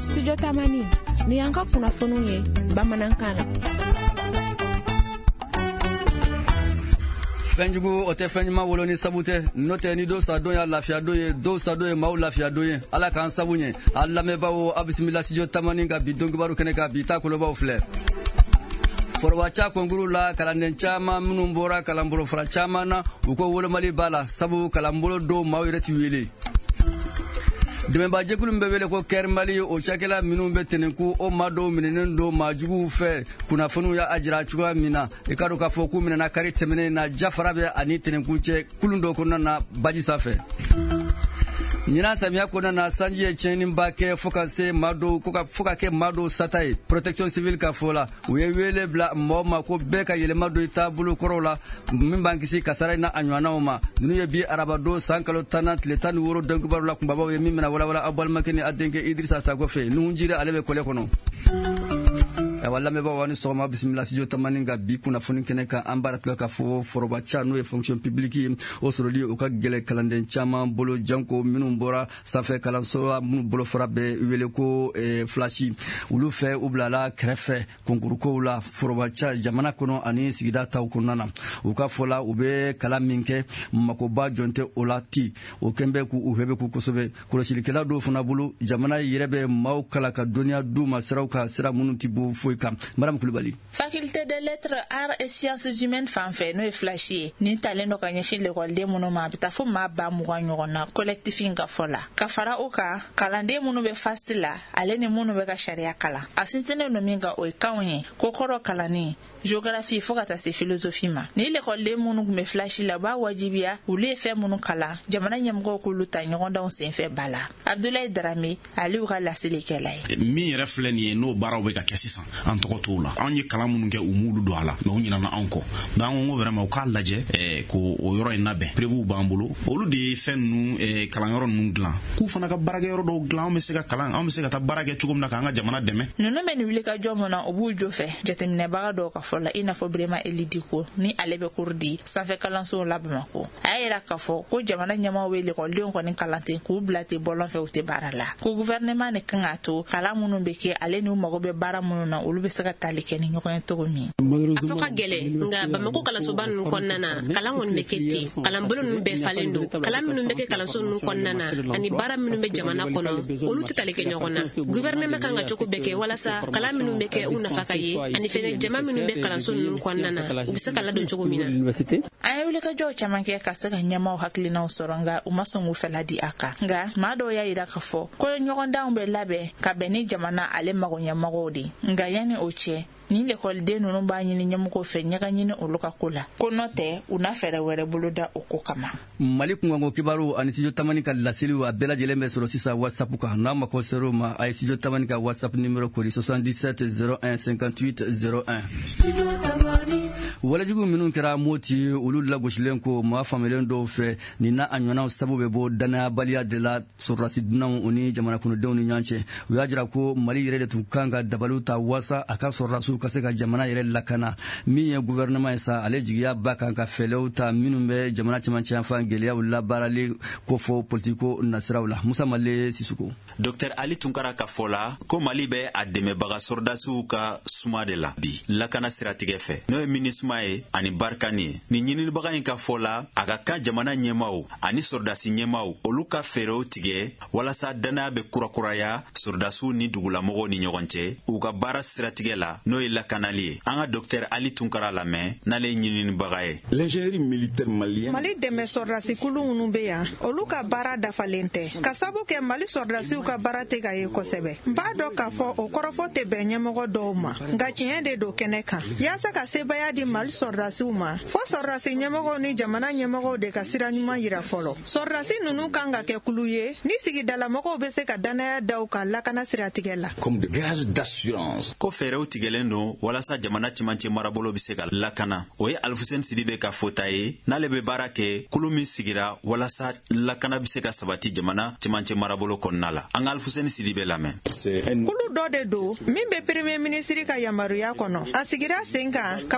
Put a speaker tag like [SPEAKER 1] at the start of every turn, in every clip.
[SPEAKER 1] Studio Tamani ni yanka kunnafoniw ye bamanankan na.
[SPEAKER 2] Fenjugu o tɛ fɛnɲuman wolo ni sabu tɛ n'o tɛ ni dɔw sa don ya lafiya don ye dɔw sa don ye maaw lafiya don ye ala k'an sabu ɲɛ a lamɛnbaaw a bisimila studio Tamani ka bi dɔnkibaru kɛnɛ ka bi ta kolobaw filɛ forobaca konkuru la kalanden caman minnu bɔra kalanbolo fara caman na u ko wolomali b'a la sabu kalanbolo dɔw maaw yɛrɛ ti wele dɛmɛba jɛkulu min bɛ wele ko kɛri mali o cakɛla minnu bɛ tɛnɛnku o maa dɔw minɛnen don maajuguw fɛ kunnafoniw y'a jira cogoya min na i ka dɔn k'a fɔ k'u minɛna kari tɛmɛnen na jafara bɛ ani tɛnɛnku cɛ kulun dɔ kɔnɔna na baji sanfɛ ɲinan samiya kɔnɔna na sanji ye tiɲɛniba kɛ fo ka kɛ maa dɔw sata ye protection civile ka fɔ la u ye wele bila mɔgɔw ma ko bɛɛ ka yɛlɛma don i taabolo kɔrɔw la min b'an kisi kasara na a ɲɔgɔnnaw ma ninnu ye bi arabadon san kalo 10 tile 15 dɔnkibaru la kunbabaw ye min bɛna walawala aw balimakɛ ni a denkɛ Idrissa Sago fɛ nuhun jire ale bɛ kɔlɛ kɔnɔ awa lamɛnbaaw ni sɔgɔma bisimila studio Tamani ka bi kunnafoni kɛnɛ kan an b'a tila k'a fɔ forobaca n'o ye fonction publique ye o sɔrɔli o ka gɛlɛ kalanden caman bolo janko minnu bɔra sanfɛ kalanso minnu bolofara bɛ wele ko flashi olu fɛ u bilala kɛrɛfɛ konkurukow la forobaca jamana kɔnɔ ani sigida taw kɔnɔna na u ka fɔ la u bɛ kalan min kɛ makoba jɔn tɛ o la ten o kɛn bɛ k'u hɛbɛ kosɛbɛ kɔlɔsilikɛla dɔw fana bolo jamana yɛrɛ bɛ maaw kala ka dɔnniya d'u ma siraw ka sira minnu ti bɔ Madame Koulibaly.
[SPEAKER 3] Faculté de lettres, arts et sciences humaines fanfɛ n'o ye flash ye nin talen dɔ ka ɲɛsin lekɔliden minnu ma a bɛ taa fo maa 20 ɲɔgɔn na collectif in ka fɔ la ka fara o kan kalanden minnu bɛ fasti la ale ni minnu bɛ ka sariya kalan a sinsinnen don min kan o ye kanw ye ko kɔrɔ kalanni géographie fo ka taa se philosophie ma ni lekɔliden minnu tun bɛ flash la b'a wajibiya olu ye fɛn minnu kalan jamana ɲɛmɔgɔw k'olu ta ɲɔgɔndanw senfɛ ba la Abdoulaye Darame ale y'u ka lasilikɛla ye
[SPEAKER 4] min yɛrɛ filɛ nin ye n'o baaraw bɛ ka kɛ sisan an tɔgɔ t'o la anw ye kalan minnu kɛ u m'olu don a la mais u ɲinana anw kɔ donc an ko vraiment u k'a lajɛ ko o yɔrɔ in labɛn prévuw b'an bolo olu de ye fɛn ninnu kalanyɔrɔ ninnu dilan k'u fana ka baarakɛyɔrɔ dɔw dilan anw bɛ se ka kalan anw bɛ se ka taa baara kɛ cogo min na k'an ka jamana dɛmɛ
[SPEAKER 3] ninnu bɛ nin wuli ka jɔ mun na o b'u jo fɛ jateminɛbaga dɔw ka fɔ la i n'a fɔ Birema Elidiko ni ale bɛ cours di sanfɛ kalansow la Bamako a y'a yira k'a fɔ ko jamana ɲɛmaaw bɛ lekɔlidenw kɔni kalan ten k'u bila ten bɔlɔn fɛ u tɛ baara la ko gouvernement ne kan k'a to kalan minnu bɛ kɛ ale n'u mago bɛ baara minnu na olu bɛ se ka tali kɛ ni ɲɔgɔn ye cogo min
[SPEAKER 5] a fɔ ka gɛlɛ nka Bamako kalansoba ninnu kɔnɔna na kalan kɔni bɛ kɛ ten kalanbolo ninnu bɛɛ falen don kalan minnu bɛ kɛ kalanso ninnu kɔnɔna na ani baara minnu bɛ jamana kɔnɔ olu tɛ tali kɛ ɲɔgɔn na gouvernement kan ka cogo bɛɛ kɛ walasa kalan minnu bɛ kɛ u nafa ka ye ani fɛnɛ jama minnu bɛ kalanso ninnu kɔnɔna na u bɛ se ka ladon cogo min na
[SPEAKER 3] an ye wuli ka jɔw caman kɛ ka se ka ɲɛmaaw hakilinaw sɔrɔ nka u ma sɔn k'u fɛla di a kan nka maa dɔw y'a yira k'a fɔ ko ɲɔgɔndanw bɛ labɛn ka bɛn ni jamana ale mago ɲɛmɔgɔw de nka yanni o cɛ ni lekɔliden ninnu b'a ɲini ɲɛmɔgɔw fɛ ɲaga ɲini olu ka ko la ko nɔ tɛ u na fɛɛrɛ wɛrɛ bolo da o ko kama
[SPEAKER 2] Mali kunkanko kibaru ani studio Tamani ka laseliw a bɛɛ lajɛlen bɛ sɔrɔ sisan WhatsApp kan n'a ma ko ser'o ma a ye studio Tamani ka WhatsApp numéro kori 77 01 58 01 walajugu minnu kɛra Moti olu lagosilen ko maa faamuyalen dɔw fɛ nin n'a a ɲɔgɔnnaw sabu bɛ bɔ danayabaliya de la sɔrɔdasi dunanw u ni jamana kɔnɔdenw ni ɲɔgɔn cɛ u y'a jira ko Mali yɛrɛ de tun kan ka dabaliw ta wasa a ka sɔrɔdasiw ka se ka jamana yɛrɛ lakana min ye gouvernement ye sa ale jigiya ba kan ka fɛlɛw ta minnu bɛ jamana cɛmancɛ yanfan gɛlɛyaw labaarali ko fɔ politiko nasiraw la Musa Male Sisuko
[SPEAKER 6] Dr Ali Tunkara ka fɔ la ko Mali bɛ a dɛmɛbaga sɔrɔdasiw ka suma de la bi lakana siratigɛ fɛ n'o ye MINUSMA ye ani Barkani ye nin ɲininibaga in ka fɔ la a ka kan jamana ɲɛmaaw ani sɔrɔdasi ɲɛmaaw olu ka fɛɛrɛw tigɛ walasa danaya bɛ kurakuraya sɔrɔdasiw ni dugulamɔgɔw ni ɲɔgɔn cɛ u ka baara siratigɛ la n'o ye lakanali ye an ka Dr Ali Tunkara lamɛn n'ale ye ɲininibaga ye
[SPEAKER 7] l'ingénierie militaire malienne
[SPEAKER 8] Mali dɛmɛ sɔrɔdasi kulu minnu bɛ yan olu ka baara dafalen tɛ ka sabu kɛ Mali sɔrɔdasiw ka baara tɛ ka ye kosɛbɛ n b'a dɔn k'a fɔ o kɔrɔfɔ tɛ bɛn ɲɛmɔgɔ dɔw ma nka tiɲɛ de don kɛnɛ kan yaasa ka sebaya di Mali sɔrɔdasiw ma fo sɔrɔdasi ɲɛmɔgɔw ni jamana ɲɛmɔgɔw de ka sira ɲuman yira fɔlɔ sɔrɔdasi ninnu kan ka kɛ kulu ye ni sigidalamɔgɔw bɛ se ka danaya da u ka lakana siratigɛ la
[SPEAKER 7] comme de gage d'assurance
[SPEAKER 6] ko fɛɛrɛw tigɛlen don walasa jamana cɛmancɛ marabolo bɛ se ka lakana o ye Alfuseni Sidibe ka fɔta ye n'ale bɛ baara kɛ kulu min sigira walasa lakana bɛ se ka sabati jamana cɛmancɛ marabolo kɔnɔna la an ka Alfuseni Sidibe lamɛn
[SPEAKER 8] kulu dɔ de don min bɛ premier ministre ka yamaruya kɔnɔ a sigira sen kan ka politiki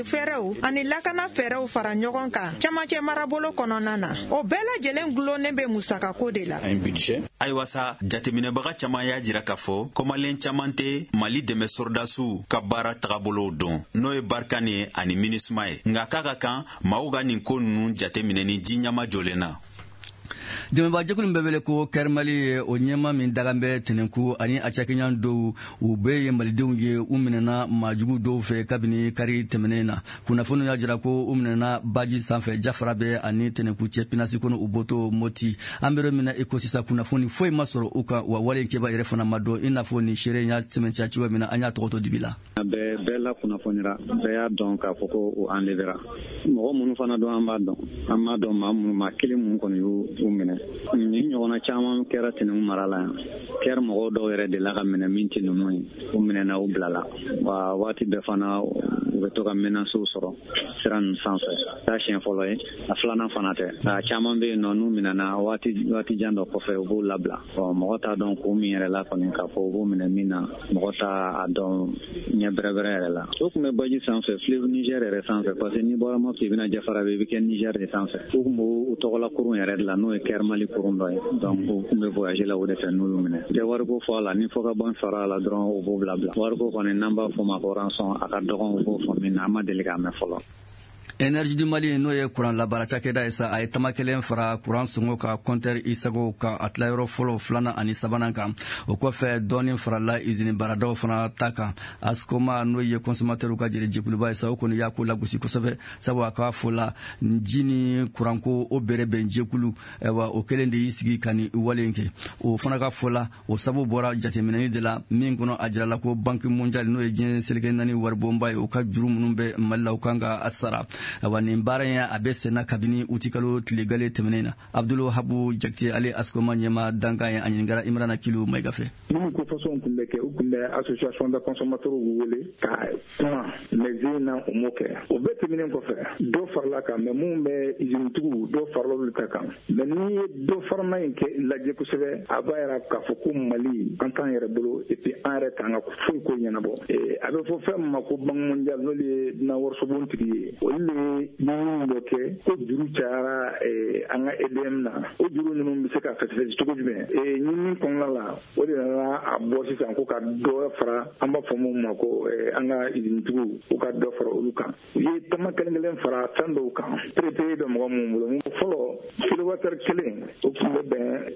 [SPEAKER 8] sigi fɛɛrɛw ani lakana fɛɛrɛw fara ɲɔgɔn kan camancɛ marabolo kɔnɔna na o bɛɛ lajɛlen gulonnen bɛ musakako de la.
[SPEAKER 6] ayiwa sa jateminɛbaga caman y'a jira k'a fɔ kɔmalen caman tɛ mali dɛmɛ sɔrɔdasiw ka baara tagabolow dɔn n'o ye barikani ye ani minisuma ye nka k'a ka kan maaw ka nin ko ninnu jateminɛ ni ji ɲama jɔlen na.
[SPEAKER 2] dɛmɛbagajɛkulu bɛ wele ko kɛrimali ye o ɲɛma min dagan bɛ tɛnɛnku ani a cakɛɲan dɔw u bɛɛ ye malidenw ye u minɛna maajugu dɔw fɛ kabini kari tɛmɛnen na kunnafoniw y'a jira ko u minɛna baji sanfɛ jafara bɛ ani tɛnɛnku cɛ pinasi kɔnɔ u bɔtɔ moti an bɛrɛ min na i ko sisan kunnafoni foyi ma sɔrɔ u kan wa wale kɛba yɛrɛ fana ma dɔn i n'a fɔ nin seere y'a sɛmɛntiya cogoya min na an y'a tɔgɔtɔ dibi la.
[SPEAKER 9] bɛɛ la kunnafonira bɛɛ y'a dɔn k'a fɔ ko o enlevera mɔgɔ minnu fana dɔn an b'a dɔn maa minnu ma kelen minnu kɔni y'u minɛ ni ɲɔgɔnna caman kɛra tɛnɛngu mara la yan kɛra mɔgɔw dɔw yɛrɛ de la ka minɛ min tɛ ninnu ye u minɛna u bilala wa waati bɛɛ fana u bɛ to ka menacew sɔrɔ sira ninnu sanfɛ taa siɲɛ fɔlɔ ye a filanan fana tɛ a caman bɛ yen nɔ n'u minɛna waati jan dɔ kɔfɛ u b'u labila mɔgɔ t'a dɔn ko min yɛrɛ la kɔni k'a fɔ u b'u minɛ min na mɔgɔ t'a dɔn ɲɛ bɛrɛbɛrɛ yɛrɛ la o tun bɛ baji sanfɛ fleuve Niger yɛrɛ sanfɛ parce que n'i bɔra Mopti i bɛna Jafara bɛ i bɛ kɛ Niger de sanfɛ u tun b'u tɔgɔla kurun yɛrɛ de la n'o ye Kɛrimali kurun dɔ ye donc u tun bɛ voyager la o de fɛ n'u y'u minɛ tɛ wariko fɔ a la ni fɔ ka bɔ fara a la dɔrɔn u b'u bila wariko kɔni n'an b'a fɔ ma ko rançon a ka dɔgɔn u b'o fɔ min na an ma deli k'a mɛn fɔlɔ.
[SPEAKER 2] Énergie du Mali n'o ye kuran labara cakɛda ye sa a ye tama kelen fara kuran sɔngɔ ka compteur Isago ka a tilayɔrɔ fɔlɔ filanan ani sabanan kan o kɔfɛ dɔɔni farala usine baaradaw fana ta kan Askoma n'o ye consommateur ka jɛkuluba ye sa o kɔni y'a ko lagosi kosɛbɛ sabu a k'a fɔ la ji ni kuranko o bɛrɛ bɛn jɛkulu wa o kelen de y'i sigi ka nin wale kɛ o fana ka fɔ la o sabu bɔra jateminɛni de la min kɔnɔ a jirala ko banque mondiale n'o ye diɲɛ seleke naani waribonba ye o ka juru minnu bɛ Mali la u kan ka a sara wa nin baara in a bɛ senna kabini utikalo tilegale tɛmɛnen na Abdul Habu Jakite ale Askoma ɲɛma dankan ye a ɲininkara Imrana Kilo Mayiga fɛ.
[SPEAKER 10] Minnu ko façon tun bɛ kɛ u tun bɛ association de consommateurs wele ka kuma mais na o m'o kɛ o bɛɛ tɛmɛnen kɔfɛ dɔ farala kan mais mun bɛ usine-tigiw dɔ farala olu ta kan mais n'i ye dɔ farama in kɛ lajɛ kosɛbɛ a b'a yɛrɛ k'a fɔ ko Mali an t'an yɛrɛ bolo et puis an yɛrɛ t'an ka foyi ko ɲɛnabɔ a bɛ fɔ fɛn min ma ko banque mondiale n'olu ye na warisobon-tigi ye olu ye ɲinini dɔ kɛ ko juru cayara an ka EDM na o juru ninnu bɛ se ka fɛsɛfɛsi cogo jumɛn ɲinini kɔnɔna la o de nana a bɔ sisan ko ka dɔ fara an b'a fɔ mun ma ko an ka usine-tigiw u ka dɔ fara olu kan u ye tama kelen kelen fara fɛn dɔw kan traité bɛ mɔgɔ minnu bolo fɔlɔ kilowattheure kelen o tun bɛ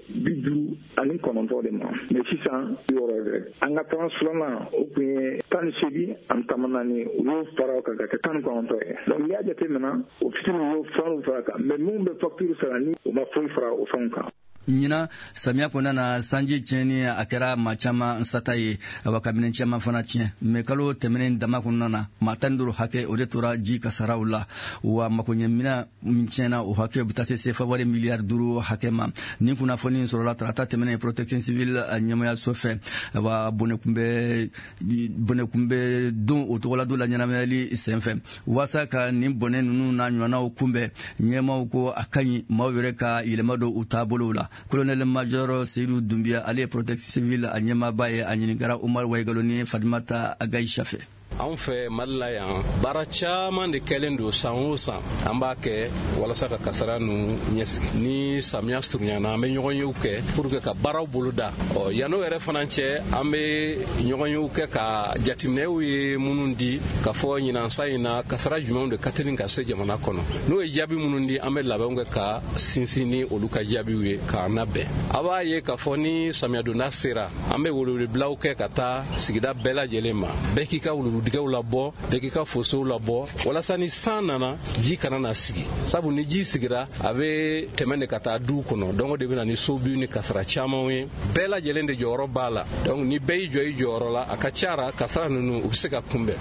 [SPEAKER 10] bɛn 59 de ma mais sisan yɔrɔ yɛrɛ an ka tranche filanan o tun ye 18 ani 14 u y'o fara ka kɛ 19 ye donc n'i y'a jateminɛ o fitinin y'o fɛnw fara kan mais minnu bɛ facture sara ni o ma foyi fara o fɛnw kan.
[SPEAKER 2] ɲina samiya kɔnɔna na sanji tiɲɛni a kɛra maa caman sata ye wa kabini caman fana tiɲɛ mɛ kalo tɛmɛnen dama kɔnɔna na maa 15 hakɛ o de tora ji kasaraw la wa makoɲɛmina min tiɲɛna o hakɛ bɛ taa se sefa wari miliyari 5 hakɛ ma nin kunnafoni sɔrɔla tarata tɛmɛnen protection civile ɲɛmayaso fɛ wa bɔnɛkunbɛ don o tɔgɔla don la ɲɛnamayali senfɛ waasa ka nin bɔnɛ ninnu n'a ɲɔgɔnnaw kunbɛn ɲɛmaw ko a ka ɲi maaw yɛrɛ ka yɛlɛma don u taabolow la. Colonel Major Seydou Doumbia ale protection civile a ɲɛmaaba ye a ɲininkara Umar Waigalo ni Fadimata Agaïcha fɛ.
[SPEAKER 11] An fɛ Mali la yan baara caman de kɛlen don san o san an b'a kɛ walasa ka kasara nu ɲɛsigi ni samiya surunyana an bɛ ɲɔgɔn yew kɛ pour que ka baaraw boloda yan'o yɛrɛ fana cɛ an bɛ ɲɔgɔn yew kɛ ka jateminɛw ye minnu di ka fɔ ɲinansa in na kasara jumɛnw de ka teli ka se jamana kɔnɔ n'o ye jaabi minnu di an bɛ labɛnw kɛ ka sinsin ni olu ka jaabiw ye k'an labɛn a b'a ye ka fɔ ni samiya donda sera an bɛ welewelebilaw kɛ ka taa sigida bɛɛ lajɛlen ma bɛɛ k'i ka wuluwuludigiw labɔ bɛɛ k'i ka fosow labɔ walasa ni san nana ji kana na sigi sabu ni ji sigira a bɛ tɛmɛ de ka taa duw kɔnɔ donc de bɛ na ni sobiw ni kasara camanw ye bɛɛ lajɛlen de jɔyɔrɔ b'a la donc ni bɛɛ y'i jɔ i jɔyɔrɔ la a ka cara kasara ninnu u bɛ se ka kunbɛn.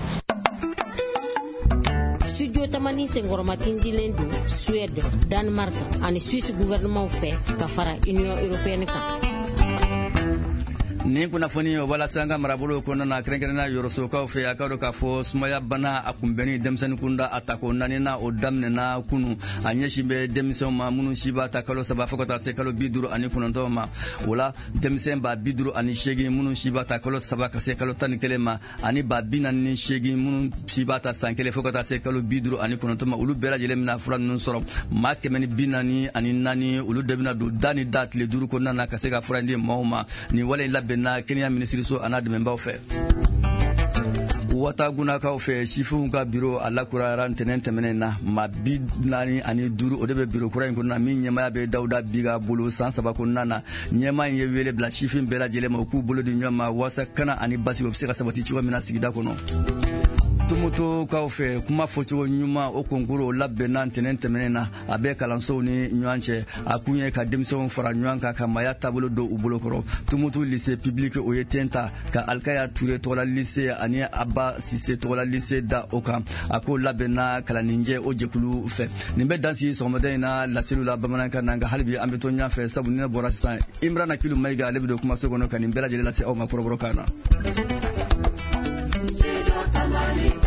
[SPEAKER 12] Studio Tamani senkɔrɔmatin dilen don Suède, Danemark ani Suisse gouvernement fɛ ka fara Union européenne kan.
[SPEAKER 2] Ni kunnafoni o wala sanga marabolo ko na krenkrena yoroso ka fe akado ka fo sumaya bana akumbeni demsen kunda atako nanina o damne na kunu anyeshimbe demsen ma munu shiba ta kalo saba fokota se kalo biduru ani kunonto ma wala demsen ba biduru ani shegi munu shiba ta kalo saba ka se kalo tan kelema ani ba binani shegi munu shiba ta sankele fokota se kalo biduru ani kunonto ma ulu bela jele mina fura nun soro ma kemeni binani ani nani ulu debina do dani dat le duru ko nana ka se ka fura ndi mahoma ni wala labena Kenya ministry so anad member fe wata guna ka fe shifu ka biro alakura ran tenente menena ma bidnani ani duru odebe biro kura nguna min nyama be dauda biga bolo san sabako nana nyama ye wele bla shifin bela jele ma ku bolo di nyama wasa kana ani basi obsika sabati chiwa mina sigida kono tumuto ka fe kuma focho nyuma o konkuro labena tenente menena abe kalanso ni nyanche akunye ka demison fara nyanka ka maya tabolo do ubolo koro tumuto lycée public o yetenta ka alkaya touré to la lycée ani abba sise to la lycée da oka ako labena kala ninje o jekulu fe nimbe dansi so modena la cellule bamananka nanga halbi ambeto nya fe sabu ni bora sa imrana kilu maiga lebido kuma so gono kan imbela jele la se o makoro kana